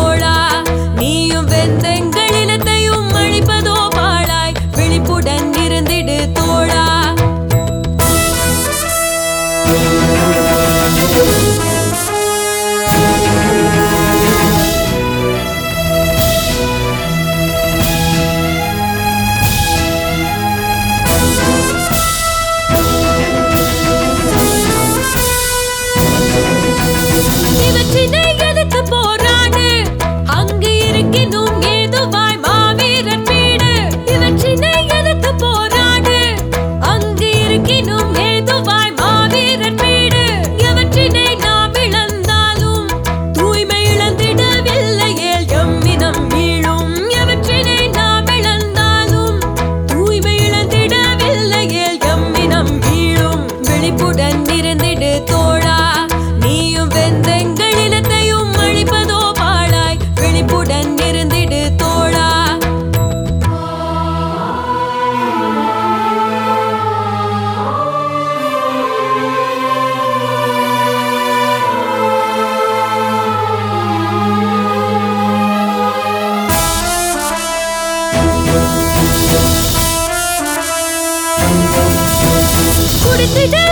தோழா நீயும் வெந்தெங்கள் இனத்தையும் அழிப்பதோ பாழாய் விழிப்புடன் இருந்திடு தோழா. இவற்றினை எதிர்த்து போராடு அங்கு இருக்கினும் ஏதுவாய் மாவீரன் வீடு. இவற்றினை எதிர்த்து போராடு அங்கு இருக்கினும் ஏதுவாய் மாவீரன் வீடு. எவற்றினை நாம் இழந்தாலும் தூய்மை இழந்திடவில்லையேல் எம்மினம் மீளும். எவற்றினை நாம் இழந்தாலும் தூய்மை இழந்திடவில்லையேல் எம்மினம் மீளும். விழிப்புடன் இருந்திடு தோழா நீயும் வெந்தெங்கள் இனத்தையும் அழிப்பதோ பாழாய் விழிப்புடன் இருந்திடு தோழா. குடித்திட